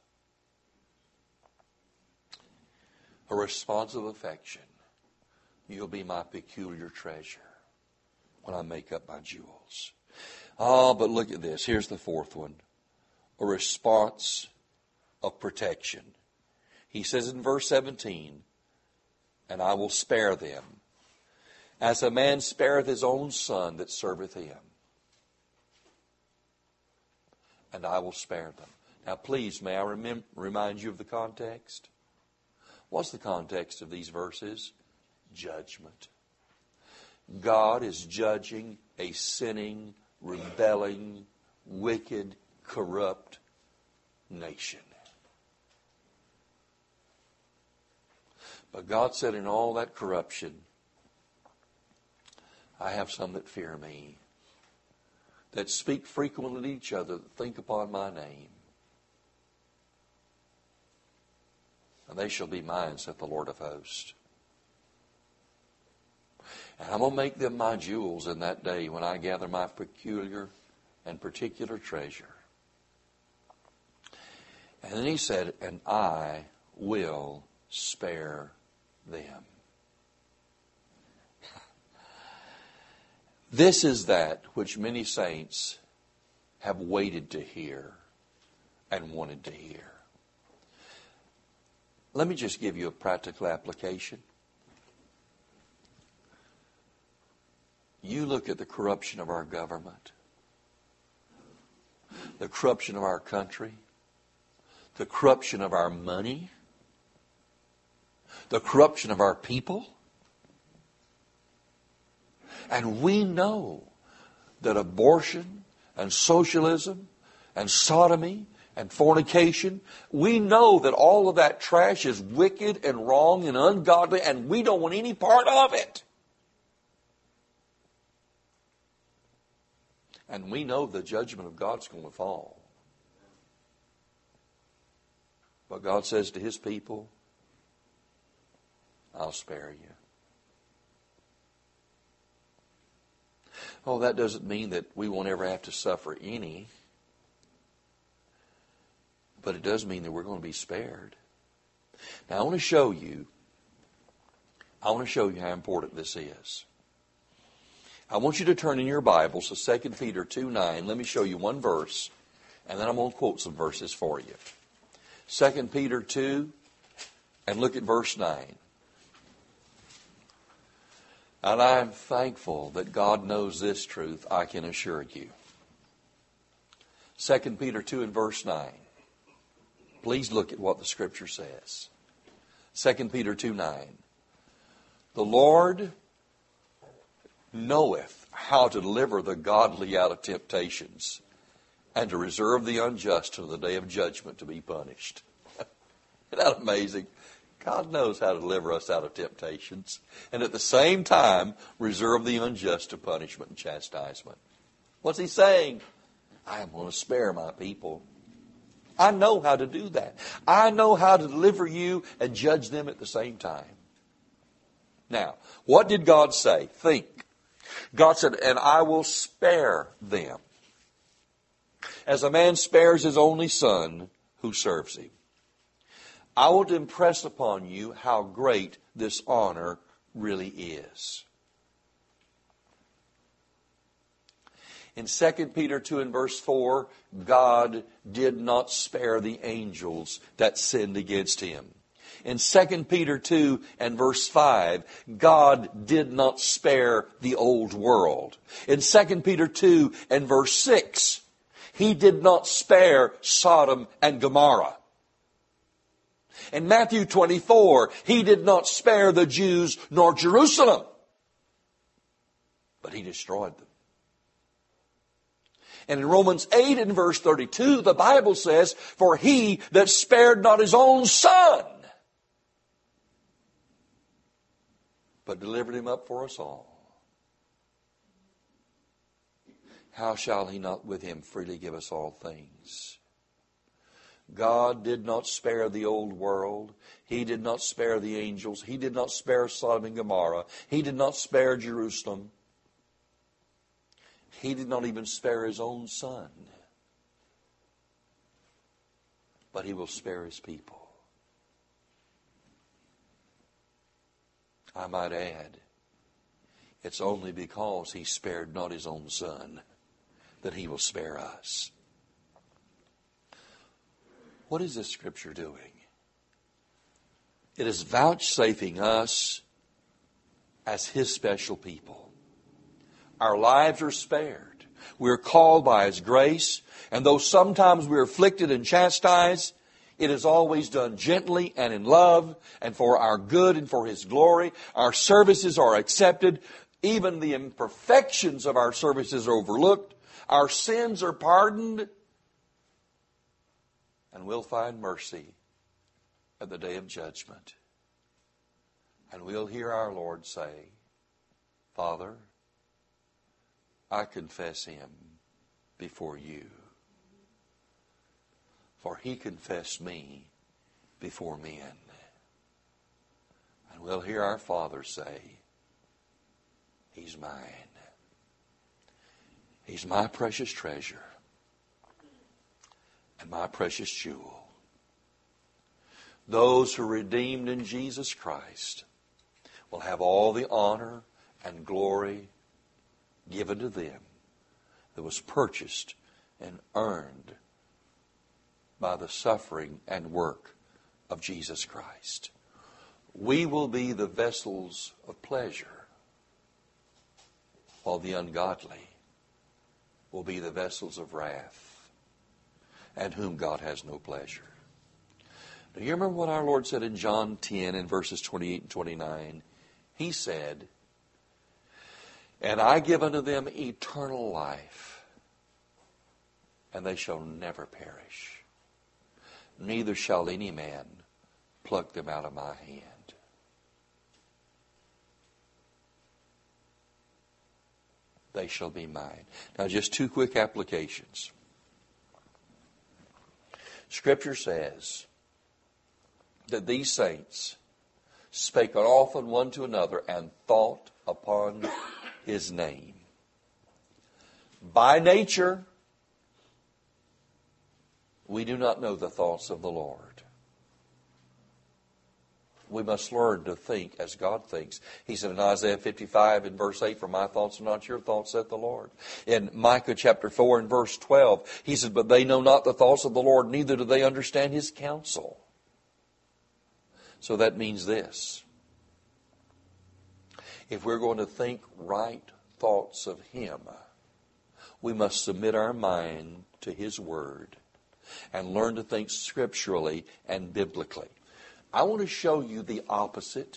A responsive affection. You'll be my peculiar treasure when I make up my jewels. Oh, but look at this. Here's the fourth one. A response of protection. He says in verse 17, and I will spare them, as a man spareth his own son that serveth him. And I will spare them. Now please, may I remind you of the context? What's the context of these verses? Judgment. God is judging a sinning, rebelling, wicked, corrupt nation. But God said, in all that corruption, I have some that fear me, that speak frequently to each other, that think upon my name. And they shall be mine, saith the Lord of hosts. And I'm going to make them my jewels in that day when I gather my peculiar and particular treasure. And then he said, and I will spare them. This is that which many saints have waited to hear and wanted to hear. Let me just give you a practical application. You look at the corruption of our government, the corruption of our country, the corruption of our money, the corruption of our people. And we know that abortion and socialism and sodomy and fornication, we know that all of that trash is wicked and wrong and ungodly, and we don't want any part of it. And we know the judgment of God's going to fall. But God says to His people, I'll spare you. Oh, that doesn't mean that we won't ever have to suffer any. But it does mean that we're going to be spared. Now, I want to show you how important this is. I want you to turn in your Bibles to 2 Peter 2:9. Let me show you one verse, and then I'm going to quote some verses for you. 2 Peter 2, and look at verse 9. And I'm thankful that God knows this truth, I can assure you. 2 Peter 2 and verse 9. Please look at what the Scripture says. 2 Peter 2:9. The Lord knoweth how to deliver the godly out of temptations, and to reserve the unjust until the day of judgment to be punished. Isn't that amazing? God knows how to deliver us out of temptations, and at the same time reserve the unjust to punishment and chastisement. What's He saying? I am going to spare my people. I know how to do that. I know how to deliver you and judge them at the same time. Now, what did God say? Think. God said, and I will spare them, as a man spares his only son who serves him. I want to impress upon you how great this honor really is. In 2 Peter 2 and verse 4, God did not spare the angels that sinned against Him. In 2 Peter 2 and verse 5, God did not spare the old world. In 2 Peter 2 and verse 6, He did not spare Sodom and Gomorrah. In Matthew 24, He did not spare the Jews nor Jerusalem, but He destroyed them. And in Romans 8 and verse 32, the Bible says, for He that spared not His own Son, but delivered Him up for us all, how shall he not with him freely give us all things? God did not spare the old world. He did not spare the angels. He did not spare Sodom and Gomorrah. He did not spare Jerusalem. He did not even spare his own Son. But he will spare his people. I might add, it's only because he spared not his own Son that he will spare us. What is this Scripture doing? It is vouchsafing us as his special people. Our lives are spared. We're called by his grace. And though sometimes we're afflicted and chastised, it is always done gently and in love and for our good and for his glory. Our services are accepted. Even the imperfections of our services are overlooked. Our sins are pardoned. And we'll find mercy at the day of judgment. And we'll hear our Lord say, Father, I confess him before you. For he confessed me before men. And we'll hear our Father say, he's mine. He's my precious treasure and my precious jewel. Those who are redeemed in Jesus Christ will have all the honor and glory given to them that was purchased and earned by the suffering and work of Jesus Christ. We will be the vessels of pleasure, while the ungodly will be the vessels of wrath, and whom God has no pleasure. Do you remember what our Lord said in John 10 in verses 28 and 29? He said, and I give unto them eternal life, and they shall never perish. Neither shall any man pluck them out of my hand. They shall be mine. Now, just two quick applications. Scripture says that these saints spake often one to another and thought upon his name. By nature, we do not know the thoughts of the Lord. We must learn to think as God thinks. He said in Isaiah 55 in verse 8, for my thoughts are not your thoughts, saith the Lord. In Micah chapter 4 and verse 12, he said, but they know not the thoughts of the Lord, neither do they understand his counsel. So that means this. If we're going to think right thoughts of him, we must submit our mind to his word and learn to think scripturally and biblically. I want to show you the opposite.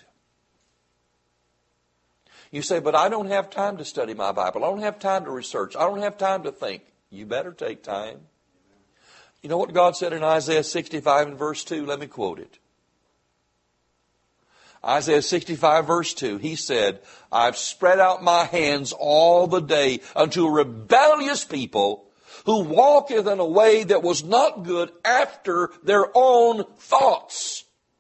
You say, but I don't have time to study my Bible. I don't have time to research. I don't have time to think. You better take time. You know what God said in Isaiah 65 and verse 2? Let me quote it. Isaiah 65 verse 2, he said, I've spread out my hands all the day unto a rebellious people who walketh in a way that was not good after their own thoughts.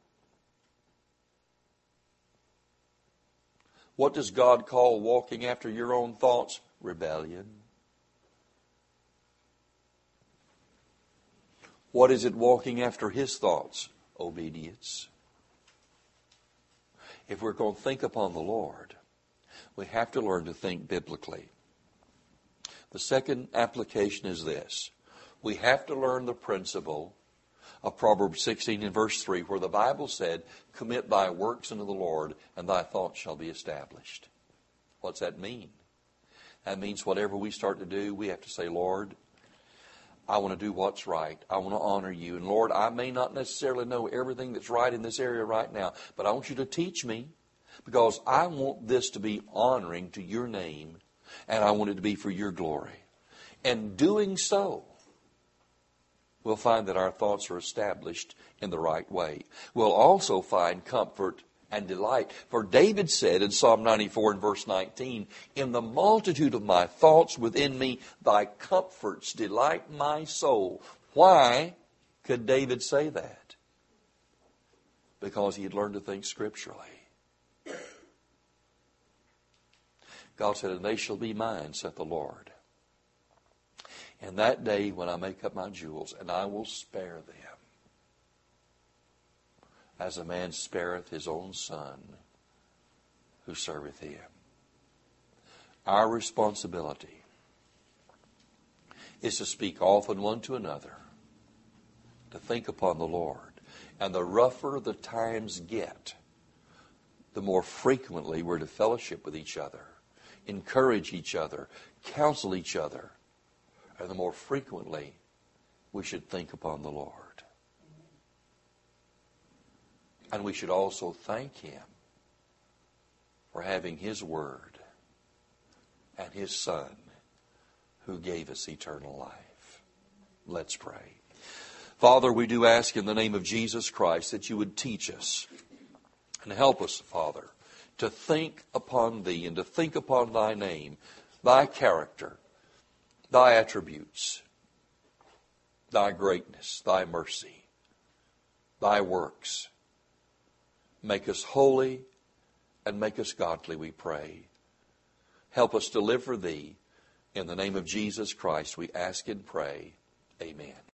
What does God call walking after your own thoughts? Rebellion. What is it walking after his thoughts? Obedience. If we're going to think upon the Lord, we have to learn to think biblically. The second application is this. We have to learn the principle of Proverbs 16 and verse 3, where the Bible said, commit thy works unto the Lord, and thy thoughts shall be established. What's that mean? That means whatever we start to do, we have to say, Lord, I want to do what's right. I want to honor you. And Lord, I may not necessarily know everything that's right in this area right now, but I want you to teach me, because I want this to be honoring to your name, and I want it to be for your glory. And doing so, we'll find that our thoughts are established in the right way. We'll also find comfort and delight. For David said in Psalm 94 and verse 19, in the multitude of my thoughts within me, thy comforts delight my soul. Why could David say that? Because he had learned to think scripturally. God said, and they shall be mine, saith the Lord. And that day when I make up my jewels, and I will spare them, as a man spareth his own son who serveth him. Our responsibility is to speak often one to another, to think upon the Lord. And the rougher the times get, the more frequently we're to fellowship with each other, encourage each other, counsel each other, and the more frequently we should think upon the Lord. And we should also thank Him for having His Word and His Son who gave us eternal life. Let's pray. Father, we do ask in the name of Jesus Christ that you would teach us and help us, Father, to think upon Thee and to think upon Thy name, Thy character, Thy attributes, Thy greatness, Thy mercy, Thy works. Make us holy and make us godly, we pray. Help us to live for Thee. In the name of Jesus Christ, we ask and pray. Amen.